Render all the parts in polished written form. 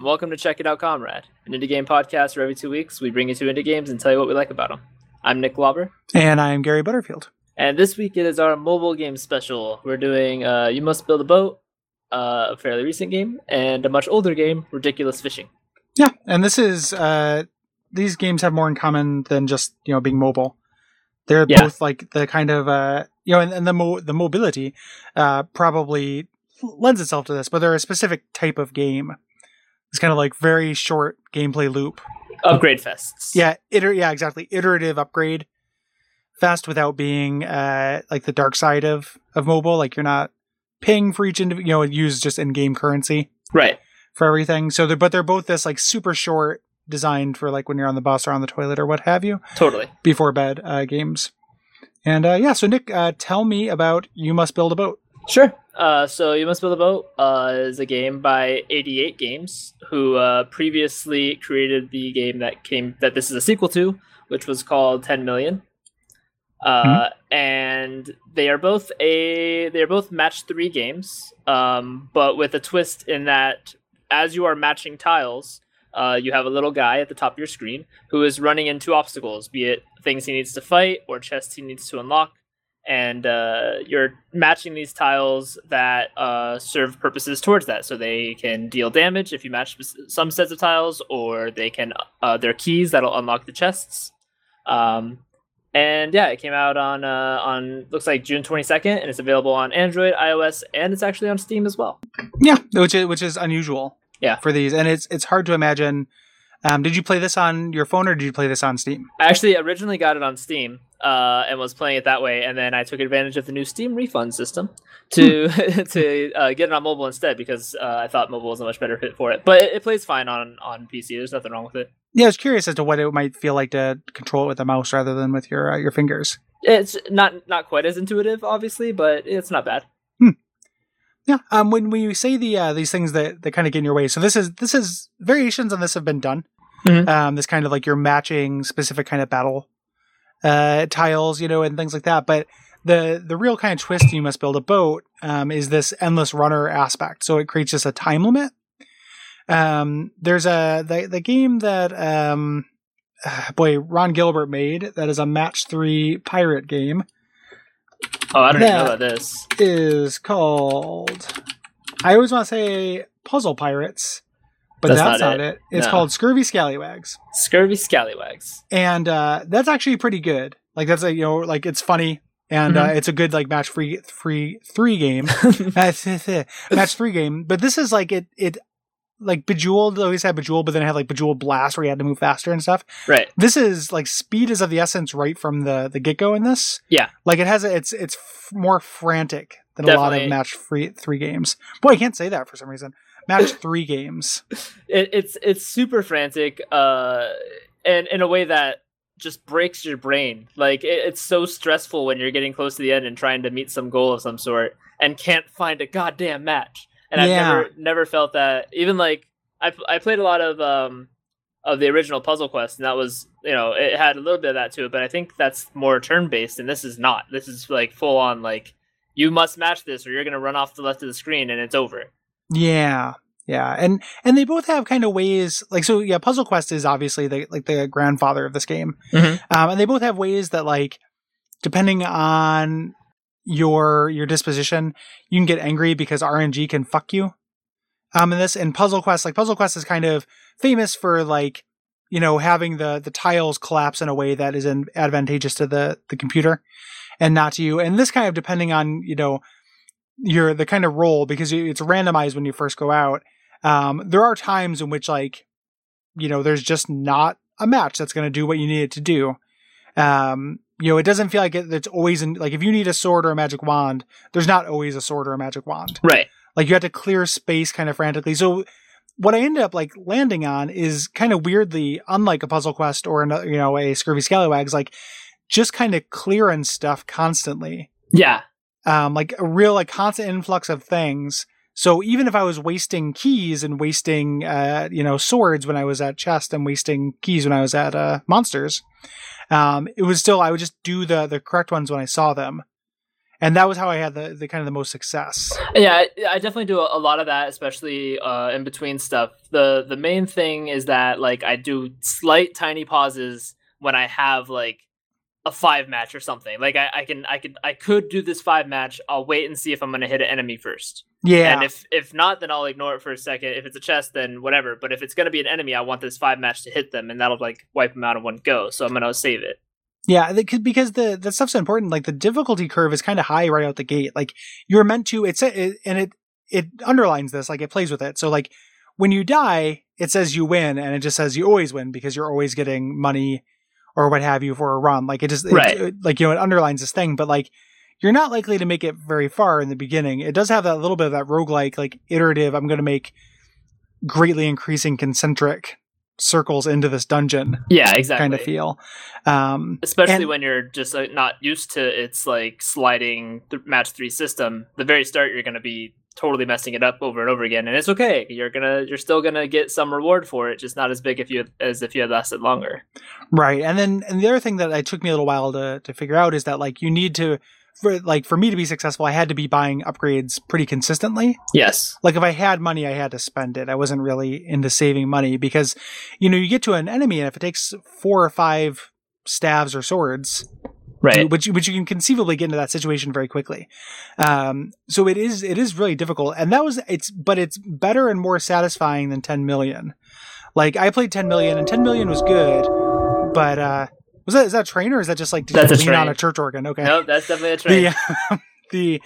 and welcome to Check It Out Comrade, an indie game podcast where every 2 weeks we bring you 2 indie games and tell you what we like about them. I'm Nick Glauber. And I am Gary Butterfield. And this week it is our mobile game special. We're doing You Must Build a Boat, a fairly recent game, and a much older game, Ridiculous Fishing. Yeah, and this is, these games have more in common than just, being mobile. They're both like the kind of, and the mobility probably lends itself to this, but they're a specific type of game. It's kind of like very short gameplay loop. Upgrade fests. Yeah, exactly. Iterative upgrade fest without being like the dark side of mobile. Like you're not paying for each use just in-game currency. Right. For everything. So they're both this like super short, designed for like when you're on the bus or on the toilet or what have you. Totally. Before bed games. And so Nick, tell me about You Must Build a Boat. Sure. So You Must Build a Boat is a game by 88 Games, who previously created the game that this is a sequel to, which was called 10 Million. And they are both match 3 games, but with a twist in that as you are matching tiles, you have a little guy at the top of your screen who is running into obstacles, be it things he needs to fight or chests he needs to unlock. And you're matching these tiles that serve purposes towards that. So they can deal damage if you match some sets of tiles, or they can they're keys that'll unlock the chests. And yeah, it came out on looks like June 22nd, and it's available on Android, iOS, and it's actually on Steam as well. Yeah, which is unusual. Yeah, for these, and it's hard to imagine. Did you play this on your phone or did you play this on Steam? I actually originally got it on Steam and was playing it that way, and then I took advantage of the new Steam refund system to get it on mobile instead, because I thought mobile was a much better fit for it. But it plays fine on PC. There's nothing wrong with it. Yeah, I was curious as to what it might feel like to control it with a mouse rather than with your fingers. It's not quite as intuitive, obviously, but it's not bad. Yeah. When we say these things that kind of get in your way, so this is variations on this have been done. Mm-hmm. This kind of like you're matching specific kind of battle tiles, and things like that. But the real kind of twist You Must Build a Boat is this endless runner aspect. So it creates just a time limit. There's the game that Ron Gilbert made that is a match 3 pirate game. Oh, I don't even know about this. Is called, I always want to say Puzzle Pirates, but that's not it. It's called Scurvy Scallywags. Scurvy Scallywags. And that's actually pretty good. Like that's it's funny, and it's a good like match 3 game. Match 3 game. But this is like it like Bejeweled always had Bejeweled, but then it had like Bejeweled Blast where you had to move faster and stuff. Right. This is like speed is of the essence right from the get-go in this. Yeah. Like it has it's more frantic than a lot of match 3 games. Boy, I can't say that for some reason. Match 3 games. It's super frantic, and in a way that just breaks your brain. Like it's so stressful when you're getting close to the end and trying to meet some goal of some sort and can't find a goddamn match. And I've never felt that. Even like I played a lot of the original Puzzle Quest, and that was it had a little bit of that to it. But I think that's more turn based, and this is not. This is like full on like you must match this, or you're gonna run off the left of the screen, and it's over. Yeah, and they both have kind of ways like so. Yeah, Puzzle Quest is obviously the grandfather of this game, and they both have ways that like depending on your disposition, you can get angry because RNG can fuck you. And Puzzle Quest is kind of famous for like, having the tiles collapse in a way that is advantageous to the computer and not to you. And this kind of depending on, the kind of roll, because it's randomized when you first go out. There are times in which like, there's just not a match that's going to do what you need it to do. It doesn't feel like it's always like if you need a sword or a magic wand, there's not always a sword or a magic wand. Right. Like you have to clear space kind of frantically. So what I ended up like landing on is kind of weirdly, unlike a Puzzle Quest or a Scurvy Scallywags, like just kind of clearing stuff constantly. Yeah. Like a real like constant influx of things. So even if I was wasting keys and wasting, swords when I was at chest and wasting keys when I was at monsters, it was still, I would just do the correct ones when I saw them. And that was how I had the kind of the most success. Yeah, I definitely do a lot of that, especially in between stuff. The main thing is that like I do slight tiny pauses when I have like a 5 match or something. Like I could do this 5 match. I'll wait and see if I'm going to hit an enemy first. Yeah. And if not, then I'll ignore it for a second. If it's a chest, then whatever. But if it's going to be an enemy, I want this 5 match to hit them, and that'll like wipe them out in one go. So I'm going to save it. Yeah, because the stuff's important. Like the difficulty curve is kind of high right out the gate. Like you're meant to. It underlines this. Like it plays with it. So like when you die, it says you win, and it just says you always win because you're always getting money or what have you for a run. Like it just like it underlines this thing. But like you're not likely to make it very far in the beginning. It does have that little bit of that roguelike, like iterative. I'm going to make greatly increasing concentric circles into this dungeon. Yeah, exactly. Kind of feel. Especially when you're just not used to its like sliding match 3 system. The very start, you're going to be totally messing it up over and over again, and it's okay. You're still gonna get some reward for it, just not as big as if you had lasted longer. Right, and the other thing that it took me a little while to figure out is that like you need to. For me to be successful, I had to be buying upgrades pretty consistently. Yes. Like if I had money, I had to spend it. I wasn't really into saving money because, you get to an enemy and if it takes 4 or 5 staves or swords, right, which you can conceivably get into that situation very quickly. So it is really difficult, and it's better and more satisfying than 10 million. Like I played 10 million, and 10 million was good, but is that a train or is that just like that's a train on a church organ? Okay. No, that's definitely a train. The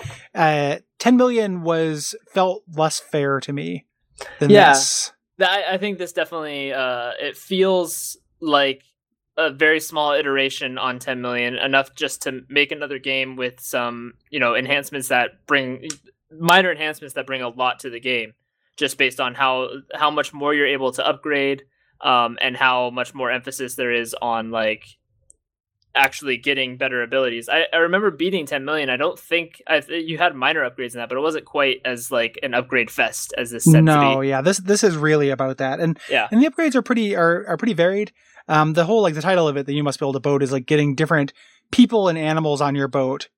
10 million felt less fair to me than this. I think this definitely it feels like a very small iteration on 10 million, enough just to make another game with some, enhancements that bring minor enhancements that bring a lot to the game, just based on how much more you're able to upgrade, and how much more emphasis there is on like actually getting better abilities. I remember beating 10 million. I don't think you had minor upgrades in that, but it wasn't quite as like an upgrade fest as this said to be. Yeah, this is really about that, and the upgrades are pretty varied. The whole like the title of it, that you must build a boat, is like getting different people and animals on your boat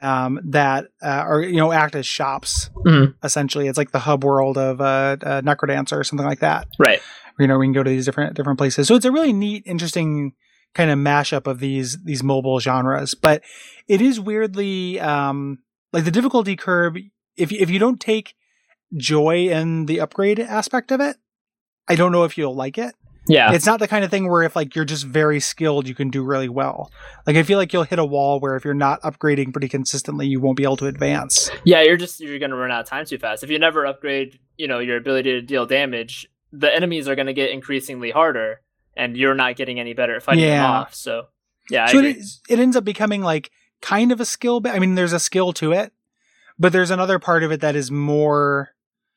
that are act as shops. Mm-hmm. Essentially, it's like the hub world of Necrodancer or something like that. Right. We can go to these different places. So it's a really neat, interesting kind of mashup of these mobile genres, but it is weirdly like the difficulty curve. If you don't take joy in the upgrade aspect of it, I don't know if you'll like it. Yeah, it's not the kind of thing where if like you're just very skilled, you can do really well. Like I feel like you'll hit a wall where if you're not upgrading pretty consistently, you won't be able to advance. Yeah, you're going to run out of time too fast. If you never upgrade, your ability to deal damage, the enemies are going to get increasingly harder, and you're not getting any better at fighting them off. So, yeah, I agree. It ends up becoming like kind of a skill. I mean, there's a skill to it, but there's another part of it that is more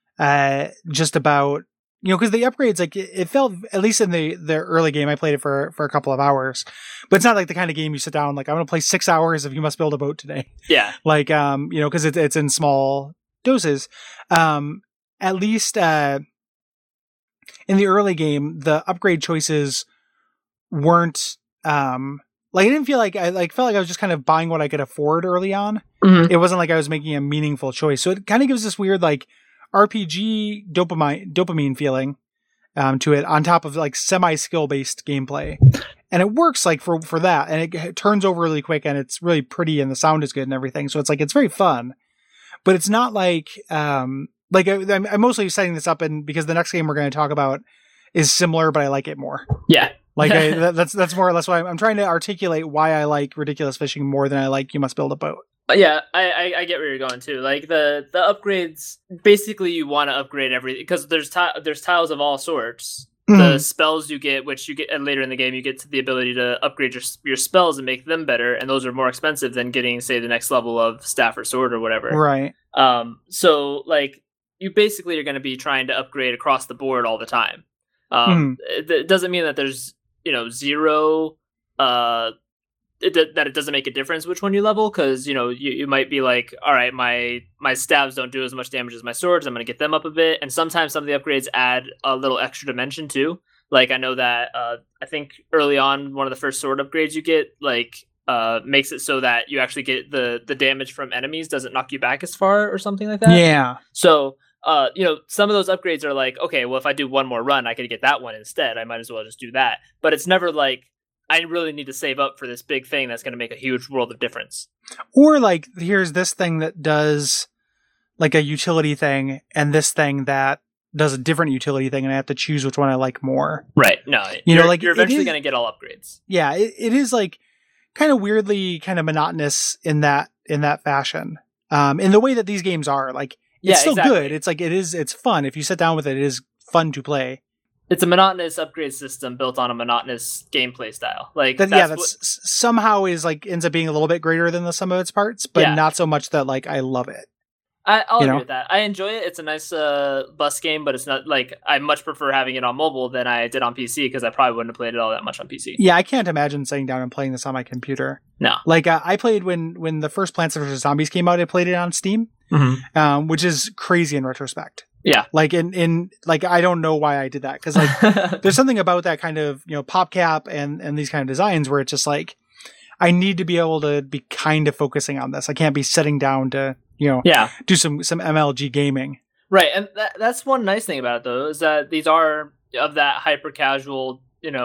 just about, because the upgrades, like it felt, at least in the early game, I played it for a couple of hours, but it's not like the kind of game you sit down, like I'm going to play 6 hours of You Must Build a Boat today. Yeah. Like, because it's in small doses. At least, in the early game, the upgrade choices weren't like I didn't feel like I felt like I was just kind of buying what I could afford early on. Mm-hmm. It wasn't like I was making a meaningful choice. So it kind of gives this weird like RPG dopamine feeling to it, on top of like semi skill based gameplay, and it works like for that, and it turns over really quick, and it's really pretty, and the sound is good and everything. So it's like it's very fun, but it's not like like I'm mostly setting this up, and because the next game we're going to talk about is similar, but I like it more. Yeah. Like that's more or less why I'm trying to articulate why I like Ridiculous Fishing more than I like You Must Build a Boat. Yeah, I get where you're going too. Like the upgrades, basically you want to upgrade everything because there's tiles of all sorts. Mm-hmm. The spells you get, which you get later in the game, you get to the ability to upgrade your spells and make them better, and those are more expensive than getting, say, the next level of staff or sword or whatever. Right. So like you basically are going to be trying to upgrade across the board all the time. It doesn't mean that there's zero that it doesn't make a difference which one you level, because you might be like, all right, my stabs don't do as much damage as my swords, I'm going to get them up a bit, and sometimes some of the upgrades add a little extra dimension too. Like I know that I think early on, one of the first sword upgrades you get, like makes it so that you actually get the damage from enemies doesn't knock you back as far or something like that. Yeah. So, some of those upgrades are like, okay, well, if I do one more run, I could get that one instead. I might as well just do that. But it's never like, I really need to save up for this big thing that's going to make a huge world of difference. Or like, here's this thing that does like a utility thing and this thing that does a different utility thing, and I have to choose which one I like more. Right. No, you're eventually going to get all upgrades. Yeah, it is like kind of weirdly kind of monotonous in that fashion. In the way that these games are, like, it's still good. It's like it's fun. If you sit down with it, it is fun to play. It's a monotonous upgrade system built on a monotonous gameplay style. Like somehow is like ends up being a little bit greater than the sum of its parts, but not so much that like I love it. I'll agree with that. I enjoy it. It's a nice bus game, but it's not like I much prefer having it on mobile than I did on PC because I probably wouldn't have played it all that much on PC. Yeah, I can't imagine sitting down and playing this on my computer. No. Like I played when the first Plants vs. Zombies came out, I played it on Steam, which is crazy in retrospect. Yeah. Like in like I don't know why I did that because like there's something about that kind of PopCap and these kind of designs where it's just like I need to be able to be kind of focusing on this. I can't be sitting down to do some MLG gaming. Right, and that's one nice thing about it though is that these are of that hyper casual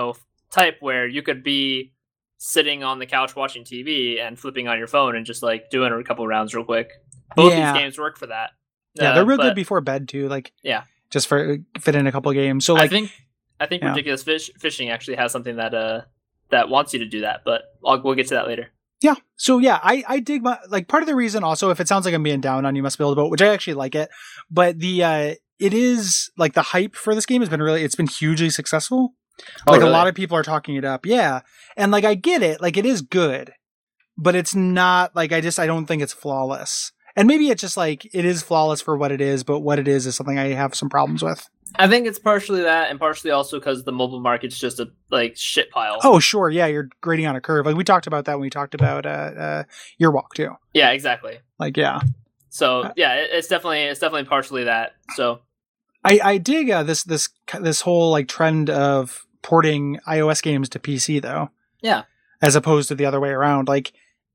type where you could be sitting on the couch watching TV and flipping on your phone and just like doing a couple rounds real quick. Both these games work for that. Yeah, they're real good before bed too. Like, just for fit in a couple of games. So, like, I think Ridiculous Fishing actually has something that wants you to do that, but we'll get to that later. Yeah. So yeah, I dig part of the reason also, if it sounds like I'm being down on You Must Build a Boat, which I actually like it, but it is like the hype for this game has been it's been hugely successful. Like really? A lot of people are talking it up. Yeah. And like, I get it. Like it is good, but it's not like, I don't think it's flawless. And maybe it's just like, it is flawless for what it is, but what it is something I have some problems with. I think it's partially that, and partially also because the mobile market's just a shit pile. Oh, sure. Yeah, you're grading on a curve. Like we talked about that when we talked about Your Walk too. Yeah, exactly. Like, yeah. So yeah, it's definitely partially that. So I dig this whole like trend of porting iOS games to PC though. Yeah. As opposed to the other way around. Like,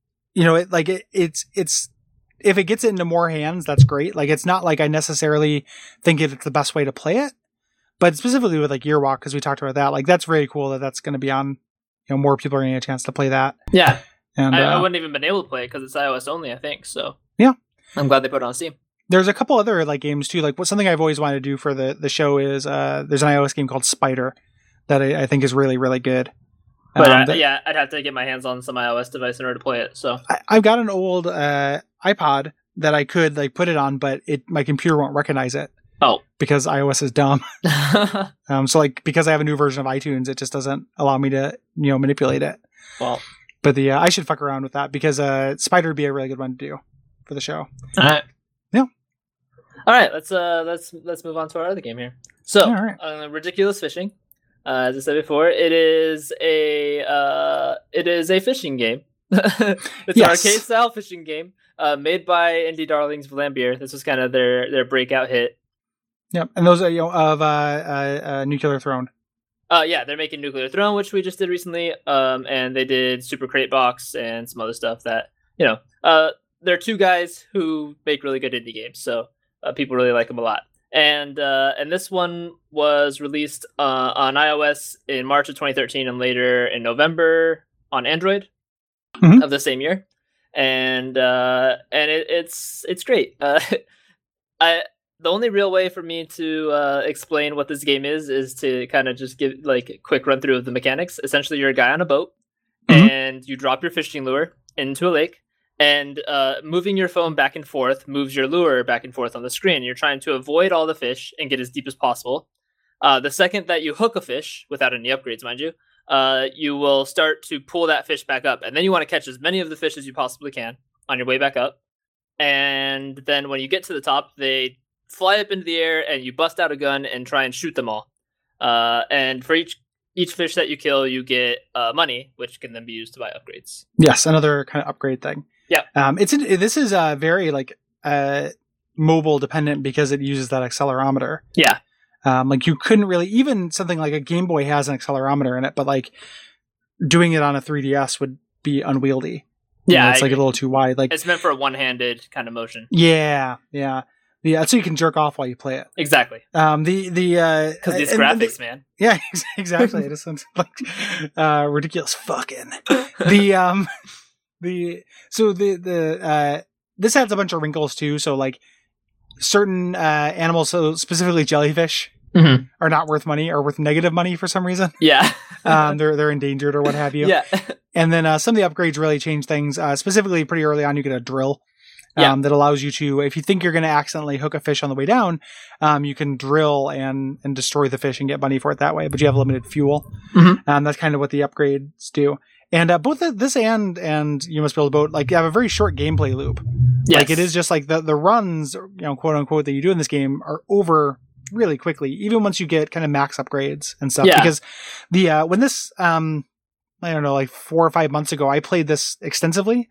it's if it gets it into more hands, that's great. Like, it's not like I necessarily think it's the best way to play it, but specifically with like Year Walk, because we talked about that, like that's very cool that's going to be on, more people are going to get a chance to play that. Yeah. And I wouldn't even been able to play it because it's iOS only, I think. So yeah, I'm glad they put it on Steam. There's a couple other like games too. Like something I've always wanted to do for the show is there's an iOS game called Spider that I think is really, really good. But I'd have to get my hands on some iOS device in order to play it. So I've got an old iPod that I could like put it on, but my computer won't recognize it. Oh, because iOS is dumb. So like because I have a new version of iTunes, it just doesn't allow me to manipulate it. Well, but I should fuck around with that because Spider would be a really good one to do for the show. All right. Yeah. All right. Let's move on to our other game here. So Ridiculous Fishing. As I said before, it is a fishing game. It's an arcade style fishing game made by indie darlings Vlambeer. This was kind of their breakout hit. Yep, and those are of Nuclear Throne. Yeah, they're making Nuclear Throne, which we just did recently. And they did Super Crate Box and some other stuff that they're two guys who make really good indie games, so people really like them a lot. And this one was released on iOS in March of 2013 and later in November on Android of the same year. And it's great. The only real way for me to explain what this game is to kind of just give like a quick run through of the mechanics. Essentially, you're a guy on a boat and you drop your fishing lure into a lake. And moving your phone back and forth moves your lure back and forth on the screen. You're trying to avoid all the fish and get as deep as possible. The second that you hook a fish, without any upgrades, mind you, you will start to pull that fish back up. And then you want to catch as many of the fish as you possibly can on your way back up. And then when you get to the top, they fly up into the air and you bust out a gun and try and shoot them all. And for each fish that you kill, you get money, which can then be used to buy upgrades. Yes, another kind of upgrade thing. Yeah. This is very like mobile dependent because it uses that accelerometer. Yeah. Like you couldn't really, even something like a Game Boy has an accelerometer in it, but like doing it on a 3DS would be unwieldy. Yeah, it's like a little too wide. Like it's meant for a one-handed kind of motion. Yeah. So you can jerk off while you play it. Exactly. Because these graphics, man. Yeah, exactly. It just sounds like ridiculous fucking. This adds a bunch of wrinkles too. So like certain animals, so specifically jellyfish, are not worth money, or worth negative money for some reason. Yeah. They're endangered or what have you. Yeah. And then some of the upgrades really change things. Specifically, pretty early on, you get a drill. That allows you to, if you think you're going to accidentally hook a fish on the way down, you can drill and destroy the fish and get money for it that way. But you have limited fuel. That's kind of what the upgrades do. And both this and You Must Build a Boat, like, you have a very short gameplay loop. Yes. Like, it is just like the runs, quote unquote, that you do in this game are over really quickly, even once you get kind of max upgrades and stuff. Yeah. Because when this, I don't know, like 4 or 5 months ago, I played this extensively,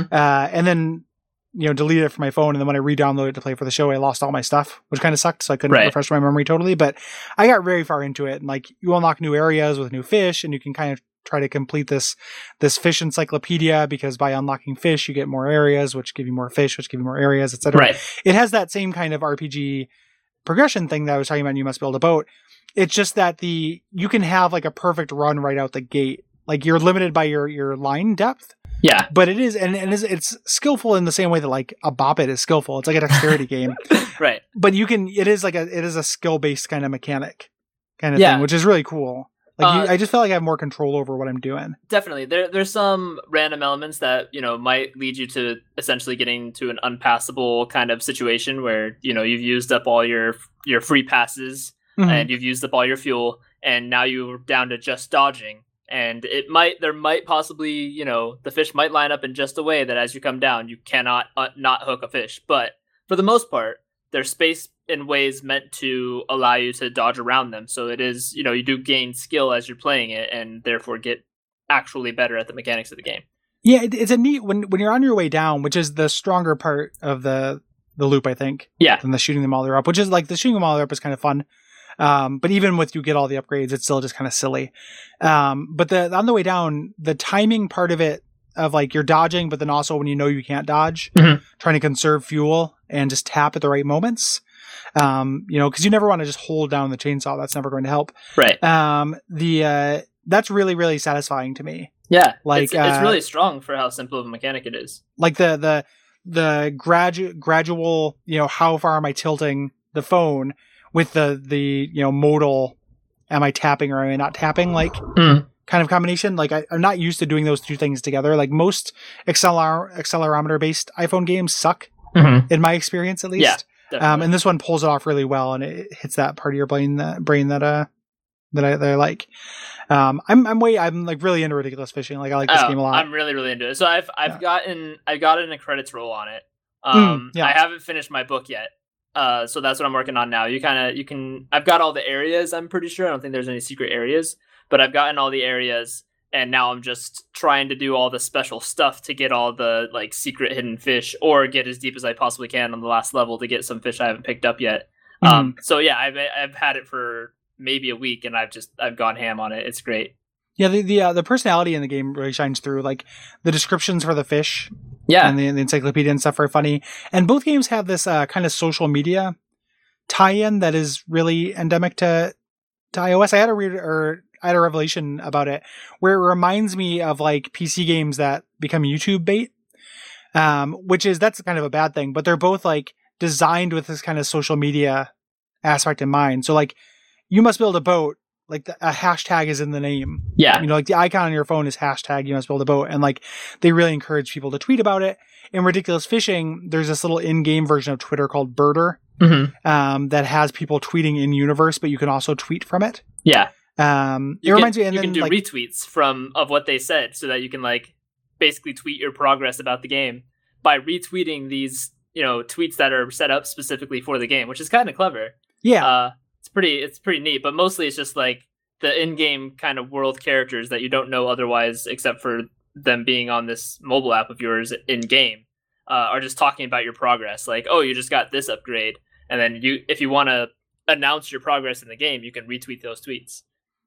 and then deleted it from my phone. And then when I re-downloaded it to play for the show, I lost all my stuff, which kind of sucked. So I couldn't refresh my memory totally. But I got very far into it, and like you unlock new areas with new fish, and you can kind of try to complete this fish encyclopedia, because by unlocking fish, you get more areas, which give you more fish, which give you more areas, etc. Right. It has that same kind of RPG progression thing that I was talking about in You Must Build a Boat. It's just that you can have like a perfect run right out the gate. Like you're limited by your line depth. Yeah. But it is, and it's skillful in the same way that like a Bop It is skillful. It's like a dexterity game. Right. But it is a skill-based kind of mechanic kind of thing, which is really cool. Like I just felt like I have more control over what I'm doing. Definitely. There's some random elements that, might lead you to essentially getting to an unpassable kind of situation where, you've used up all your free passes and you've used up all your fuel, and now you're down to just dodging. And there might possibly, the fish might line up in just a way that as you come down, you cannot not hook a fish. But for the most part, there's space in ways meant to allow you to dodge around them. So it is, you do gain skill as you're playing it, and therefore get actually better at the mechanics of the game. Yeah, it's a neat, when you're on your way down, which is the stronger part of the loop, I think. Yeah. Than the shooting them while they're up, which is like the shooting them while they're up is kind of fun. But even with you get all the upgrades, it's still just kind of silly. But on the way down, the timing part of it, of like you're dodging, but then also when you can't dodge, trying to conserve fuel and just tap at the right moments. Because you never want to just hold down the chainsaw. That's never going to help. Right. That's really, really satisfying to me. Yeah. Like it's really strong for how simple of a mechanic it is. Like the gradual, how far am I tilting the phone with the modal, am I tapping or am I not tapping? Like kind of combination. Like I'm not used to doing those two things together. Like most accelerometer based iPhone games suck in my experience, at least. Yeah. And this one pulls it off really well, and it hits that part of your brain that I like. I'm like really into ridiculous fishing. Like I like this game a lot. I'm really, really into it. So I've gotten a credits roll on it. I haven't finished my book yet. So that's what I'm working on now. I've got all the areas, I'm pretty sure. I don't think there's any secret areas, but I've gotten all the areas, and now I'm just trying to do all the special stuff to get all the like secret hidden fish, or get as deep as I possibly can on the last level to get some fish I haven't picked up yet. So yeah, I've had it for maybe a week, and I've gone ham on it. It's great. Yeah, the personality in the game really shines through. Like the descriptions for the fish, and the encyclopedia and stuff are funny. And both games have this kind of social media tie-in that is really endemic to iOS. I had a revelation about it where it reminds me of like PC games that become YouTube bait, that's kind of a bad thing. But they're both like designed with this kind of social media aspect in mind. So like, You Must Build a Boat. Like a hashtag is in the name. Yeah. Like the icon on your phone is hashtag You Must Build a Boat. And like they really encourage people to tweet about it. In Ridiculous Fishing, there's this little in-game version of Twitter called Birder that has people tweeting in universe, but you can also tweet from it. Yeah. It reminds me, and you then can do retweets of what they said, so that you can like basically tweet your progress about the game by retweeting these, tweets that are set up specifically for the game, which is kind of clever. Yeah. It's pretty neat, but mostly it's just like the in-game kind of world characters that you don't know otherwise, except for them being on this mobile app of yours in game, are just talking about your progress. Like, oh, you just got this upgrade, and then if you want to announce your progress in the game, you can retweet those tweets.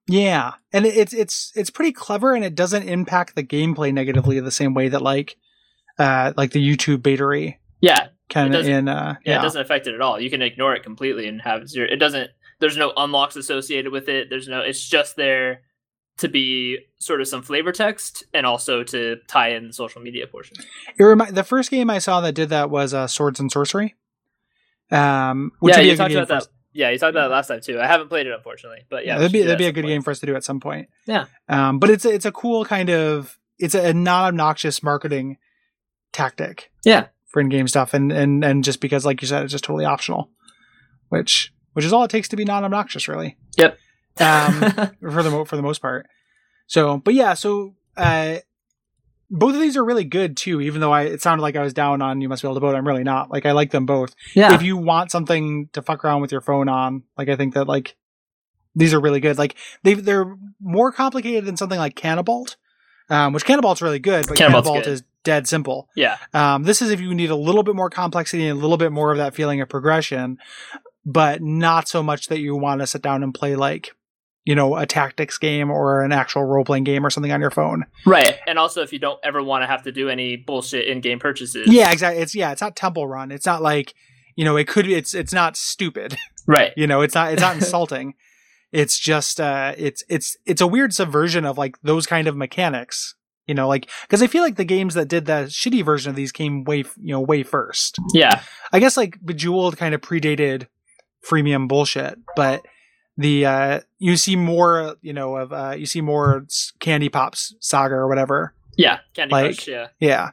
Yeah, and it's pretty clever, and it doesn't impact the gameplay negatively the same way that like the YouTube baitery. Yeah, Kind of in it doesn't affect it at all. You can ignore it completely and have zero. It doesn't. There's no unlocks associated with it. It's just there to be sort of some flavor text and also to tie in the social media portion. The first game I saw that did that was Swords and Sorcery. Which you talked about that. Yeah, you talked about that last time too. I haven't played it, unfortunately, but yeah, that'd be a good game for us to do at some point. Yeah, but it's a cool kind of, it's a non-obnoxious marketing tactic. Yeah, for in-game stuff, and just because, like you said, it's just totally optional, which is all it takes to be non-obnoxious, really. Yep. For the most part. So, but yeah, both of these are really good too, even though it sounded like I was down on You Must Be Able to Vote. I'm really not. Like, I like them both. Yeah. If you want something to fuck around with your phone on, like, I think that, like, these are really good. Like, they're more complicated than something like Cannibalt, which Cannibalt's really good, but Cannibalt is dead simple. Yeah. This is if you need a little bit more complexity and a little bit more of that feeling of progression, but not so much that you want to sit down and play, like, a tactics game or an actual role-playing game or something on your phone. Right. And also, if you don't ever want to have to do any bullshit in-game purchases. Yeah, exactly. It's not Temple Run. It's not like, it's not stupid. Right. It's not insulting. It's just, it's a weird subversion of, like, those kind of mechanics, because I feel like the games that did the shitty version of these came way first. Yeah. I guess, like, Bejeweled kind of predated freemium bullshit, but you see more, you see more Candy Pops Saga or whatever. Yeah, Candy Crush, yeah. Yeah.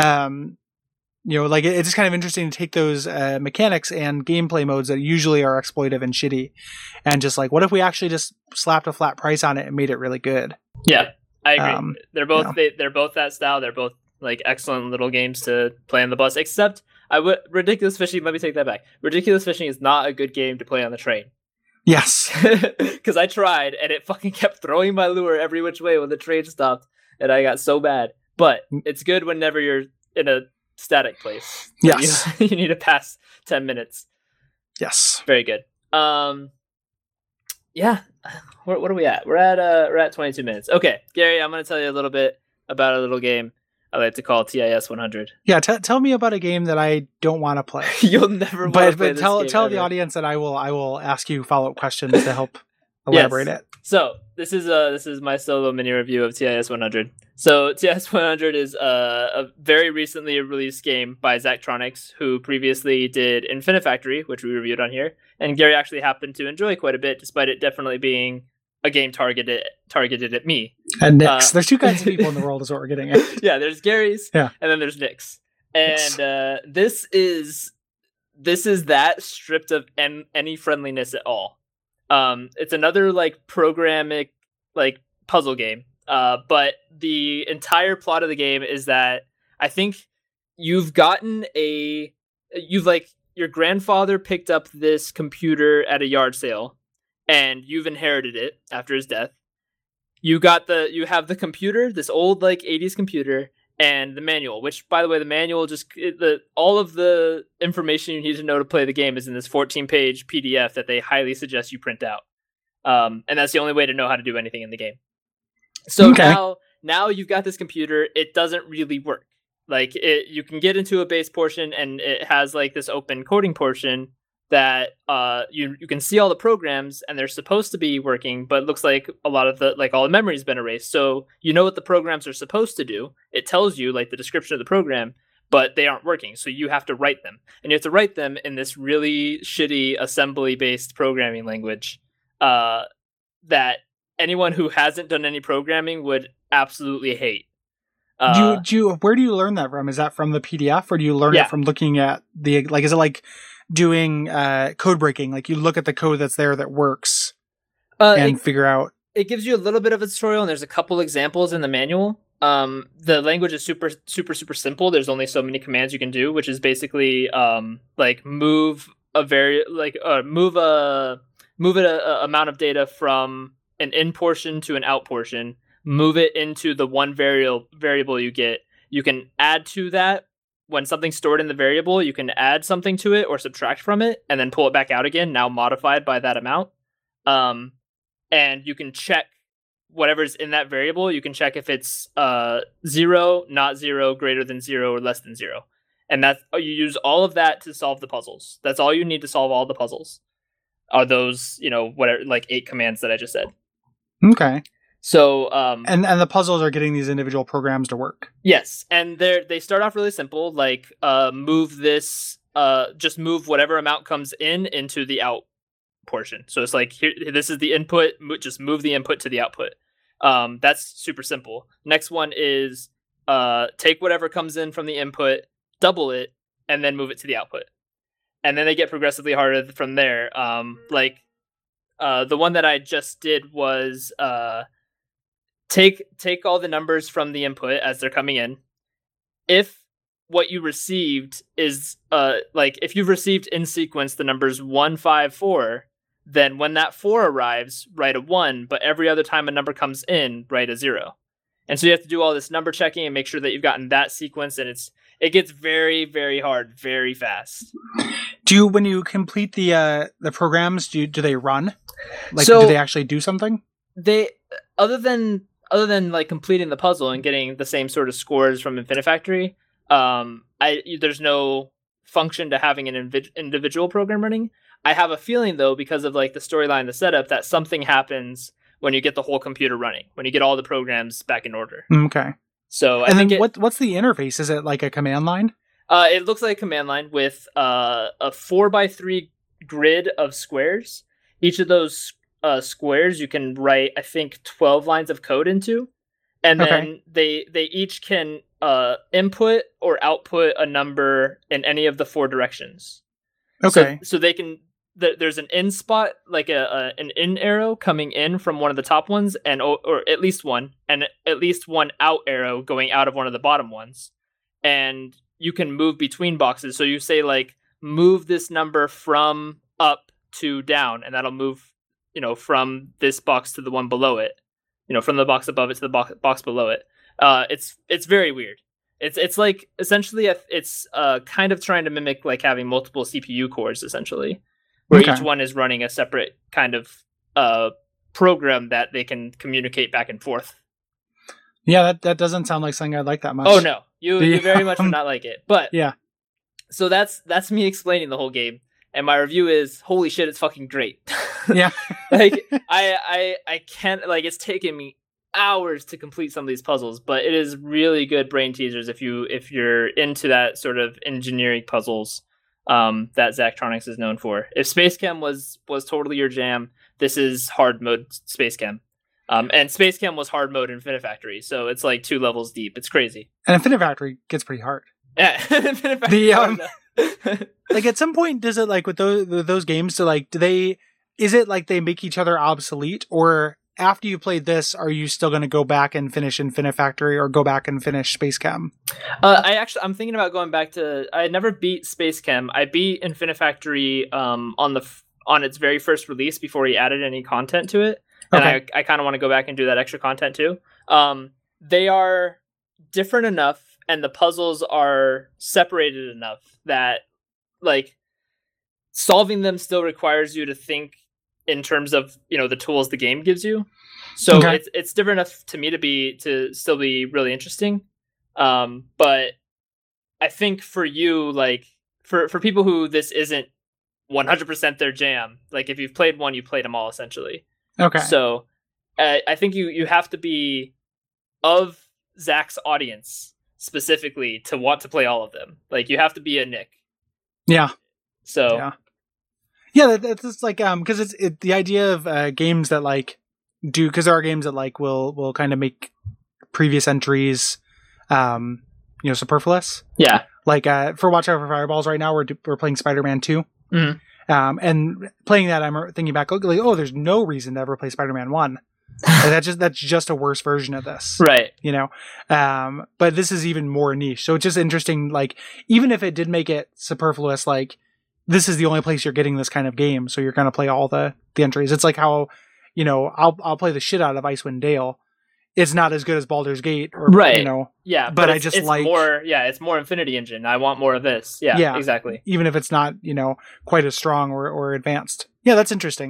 Like, it's just kind of interesting to take those mechanics and gameplay modes that usually are exploitive and shitty, and just, like, what if we actually just slapped a flat price on it and made it really good? Yeah, I agree. They're both they're both that style. They're both, like, excellent little games to play on the bus, except Ridiculous Fishing, let me take that back. Ridiculous Fishing is not a good game to play on the train. Yes. Because I tried, and it fucking kept throwing my lure every which way when the train stopped, and I got so bad. But it's good whenever you're in a static place. Yes. You need to pass 10 minutes. Yes. Very good. Yeah. What are we at? We're at 22 minutes. Okay, Gary, I'm going to tell you a little bit about a little game I like to call TIS 100. Yeah, tell me about a game that I don't want to play. You'll never want to play but tell ever. The audience that I will ask you follow-up questions to help elaborate it. So this is my solo mini review of TIS 100. So TIS 100 is a very recently released game by Zachtronics, who previously did Infinifactory, which we reviewed on here, and Gary actually happened to enjoy quite a bit, despite it definitely being a game targeted at me. And Nick's. There's two kinds of people in the world is what we're getting at. Yeah, there's Gary's, and then there's Nick's. And yes. This is that stripped of any friendliness at all. It's another, like, programmic, like, puzzle game. But the entire plot of the game is that I think your grandfather picked up this computer at a yard sale, and you've inherited it after his death. You have the computer, this old, like, 80s computer, and the manual, which, by the way, the manual all of the information you need to know to play the game is in this 14-page PDF that they highly suggest you print out. And that's the only way to know how to do anything in the game. So now you've got this computer. It doesn't really work. Like, you can get into a base portion, and it has, like, this open coding portion that you can see all the programs, and they're supposed to be working, but it looks like a lot of all the memory's been erased. So you know what the programs are supposed to do. It tells you, like, the description of the program, but they aren't working. So you have to write them, and you have to write them in this really shitty assembly-based programming language that anyone who hasn't done any programming would absolutely hate. Where do you learn that from? Is that from the PDF, or do you learn it from looking at is it like doing code breaking? Like, you look at the code that's there that works and figure out. It gives you a little bit of a tutorial, and there's a couple examples in the manual. The language is super, super, super simple. There's only so many commands you can do, which is basically move a amount of data from an in portion to an out portion, move it into the one variable you get. You can add to that. When something's stored in the variable, you can add something to it or subtract from it, and then pull it back out again, now modified by that amount. and you can check whatever's in that variable. You can check if it's 0, not 0, greater than 0, or less than 0. And that's, you use all of that to solve the puzzles. That's all you need to solve all the puzzles. Are those, whatever, like 8 commands that I just said. Okay. So, and the puzzles are getting these individual programs to work. Yes, and they start off really simple, like move this, just move whatever amount comes in into the out portion. So it's like, here, this is the input, just move the input to the output. That's super simple. Next one is take whatever comes in from the input, double it, and then move it to the output. And then they get progressively harder from there. The one that I just did was take all the numbers from the input as they're coming in. If what you received is if you've received in sequence the numbers 1, 5, 4, then when that 4 arrives, write a 1, but every other time a number comes in, write a 0. And so you have to do all this number checking and make sure that you've gotten that sequence, and it gets very, very hard very fast. When you complete the programs, do they run? Do they actually do something? They other than like completing the puzzle and getting the same sort of scores from Infinifactory, there's no function to having an individual program running. I have a feeling though, because of like the storyline, the setup, that something happens when you get the whole computer running, when you get all the programs back in order. Okay. So what's the interface? Is it like a command line? It looks like a command line with a 4x3 grid of squares. Each of those squares you can write, I think, 12 lines of code into, and then they each can input or output a number in any of the 4 directions. Okay. So they can. There's an in spot, like an in arrow coming in from one of the top ones, or at least one, and at least one out arrow going out of one of the bottom ones, and you can move between boxes. So you say like, move this number from up to down, and that'll move, from this box to the one below it, from the box above it to the box below it. It's very weird. It's like essentially it's kind of trying to mimic like having multiple CPU cores essentially, where each one is running a separate kind of program that they can communicate back and forth. Yeah, that doesn't sound like something I'd like that much. Oh no, you very much would not like it. But yeah, so that's me explaining the whole game, and my review is, holy shit, it's fucking great. Yeah, like I can't, like, it's taken me hours to complete some of these puzzles, but it is really good brain teasers if you're into that sort of engineering puzzles that Zachtronics is known for. If Space Chem was totally your jam, this is hard mode Space Chem. And Space Chem was hard mode in Infinifactory, so it's like 2 levels deep. It's crazy. And Infinifactory gets pretty hard. Yeah, like at some point, does it, like with those games, so like is it like they make each other obsolete, or after you played this, are you still going to go back and finish Infinifactory or go back and finish Space Chem? I'm thinking about going back to. I never beat Space Chem. I beat Infinifactory on its very first release before he added any content to it. And I kind of want to go back and do that extra content too. They are different enough, and the puzzles are separated enough that, like, solving them still requires you to think in terms of, the tools the game gives you. So it's different enough to me to still be really interesting. But I think for you, like, for people who this isn't 100% their jam, like, if you've played one, you played them all essentially. Okay. So I think you have to be of Zach's audience specifically to want to play all of them. Like, you have to be a Nick. Yeah. So yeah, that's like because it's the idea of games that like do, because there are games that like will kind of make previous entries superfluous. Yeah. Like for Watch Out for Fireballs right now, we're playing Spider-Man 2. Mm-hmm. And playing that, I'm thinking back, like, there's no reason to ever play Spider-Man 1. Like, that's just a worse version of this. Right. But this is even more niche. So it's just interesting, like, even if it did make it superfluous, like, this is the only place you're getting this kind of game, so you're going to play all the entries. It's like how, I'll play the shit out of Icewind Dale. It's not as good as Baldur's Gate, or, right. Yeah, but I just it's like more. Yeah, it's more Infinity Engine. I want more of this. Yeah, exactly. Even if it's not, quite as strong or advanced. Yeah, that's interesting.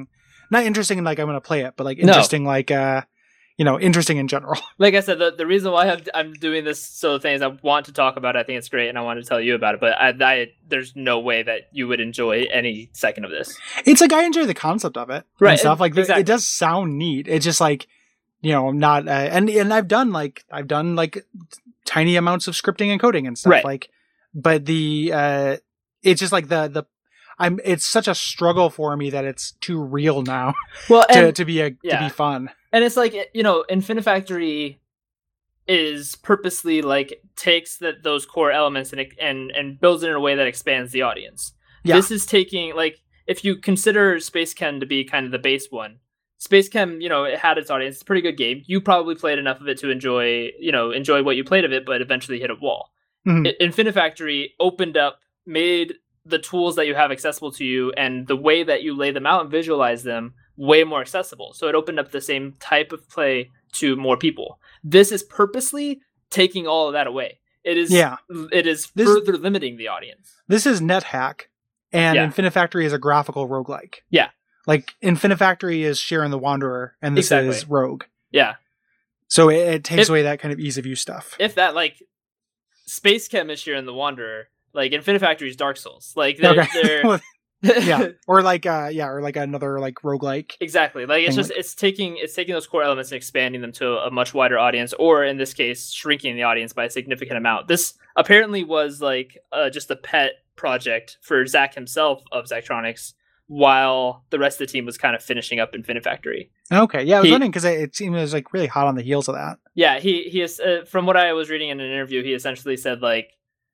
not interesting in like I'm going to play it, but like interesting like interesting in general. Like I said, the reason why I'm doing this sort of thing is I want to talk about it. I think it's great, and I want to tell you about it. But I there's no way that you would enjoy any second of this. It's like I enjoy the concept of it, right? And stuff like exactly. It does sound neat. It's just like not and I've done like tiny amounts of scripting and coding and stuff right. like, but it's just like it's such a struggle for me that it's too real now. Well, to be fun. And it's like, Infinifactory is purposely like takes those core elements and builds it in a way that expands the audience. Yeah. This is taking, like, if you consider Space Chem to be kind of the base one, Space Chem, it had its audience. It's a pretty good game. You probably played enough of it to enjoy what you played of it, but eventually hit a wall. Mm-hmm. Infinifactory opened up, made the tools that you have accessible to you and the way that you lay them out and visualize them way more accessible. So it opened up the same type of play to more people. This is purposely taking all of that away. It is further limiting the audience. This is NetHack, and Infinifactory is a graphical roguelike. Yeah. Like Infinifactory is Sharon the Wanderer, and this is Rogue. Yeah. So it takes away that kind of ease of use stuff. If that, like, Space Chem is Sharon the Wanderer, like Infinifactory is Dark Souls. Like they're yeah, or like another like roguelike. Exactly. Like it's taking those core elements and expanding them to a much wider audience, or in this case, shrinking the audience by a significant amount. This apparently was like just a pet project for Zach himself of Zachtronics, while the rest of the team was kind of finishing up Infinifactory. Okay, yeah, I was wondering because it seemed it was like really hot on the heels of that. Yeah, he is. From what I was reading in an interview, he essentially said like,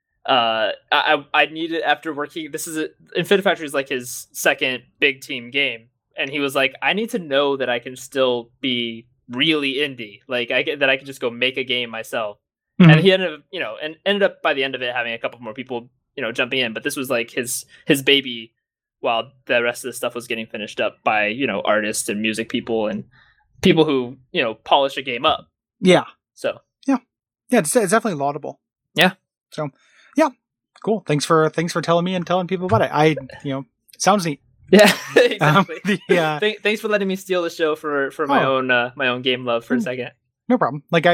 I needed after working. Infinifactory is like his second big team game, and he was like, I need to know that I can still be really indie, like that I can just go make a game myself. Mm-hmm. And he ended up by the end of it having a couple more people jumping in, but this was like his baby, while the rest of the stuff was getting finished up by artists and music people and people who polish a game up. Yeah. So yeah, it's definitely laudable. Yeah. So. Yeah, cool. Thanks for telling me and telling people about it. Sounds neat. Yeah, exactly. Thanks for letting me steal the show for my own game love for a second. No problem. Like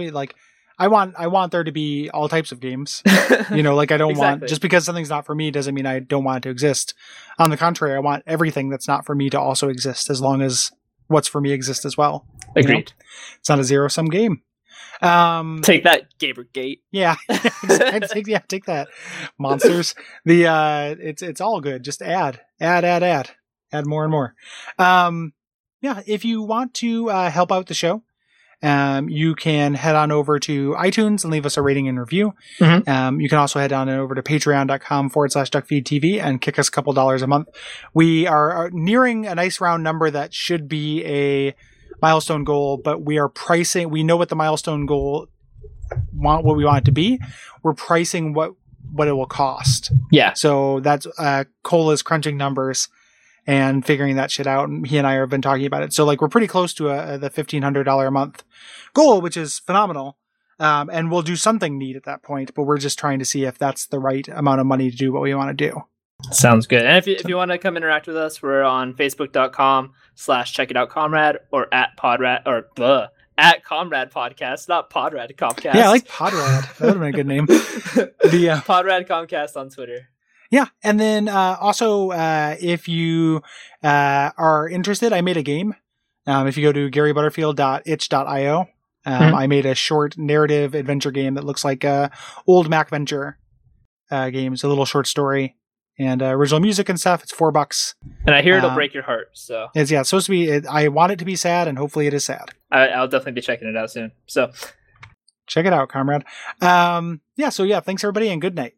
I want there to be all types of games. Like I don't want, just because something's not for me doesn't mean I don't want it to exist. On the contrary, I want everything that's not for me to also exist, as long as what's for me exists as well. Agreed. It's not a zero-sum game. Take that, Gamergate. Yeah. Take that, monsters. It's all good. Just add more and more. If you want to help out the show, you can head on over to iTunes and leave us a rating and review. Mm-hmm. You can also head on over to patreon.com/DuckFeedTV and kick us a couple $1 a month. We are nearing a nice round number that should be a milestone goal, but we are pricing. We know what the milestone goal what we want it to be. We're pricing what it will cost. Yeah. So that's Cole is crunching numbers and figuring that shit out. And he and I have been talking about it. So like we're pretty close to the $1,500 a month goal, which is phenomenal. And we'll do something neat at that point. But we're just trying to see if that's the right amount of money to do what we want to do. Sounds good. And if you want to come interact with us, we're on facebook.com/checkitoutcomrade or at Podrad or at Comrade Podcast, not Podrad Comcast. Yeah, I like Podrad. That would have been a good name. The Podrad Comcast on Twitter. Yeah, and then also if you are interested, I made a game. If you go to garybutterfield.itch.io, I made a short narrative adventure game that looks like old MacVenture games, a little short story. And original music and stuff. It's $4. And I hear it'll break your heart. So it's supposed to be. I want it to be sad, and hopefully it is sad. I'll definitely be checking it out soon. So check it out, comrade. So thanks everybody, and good night.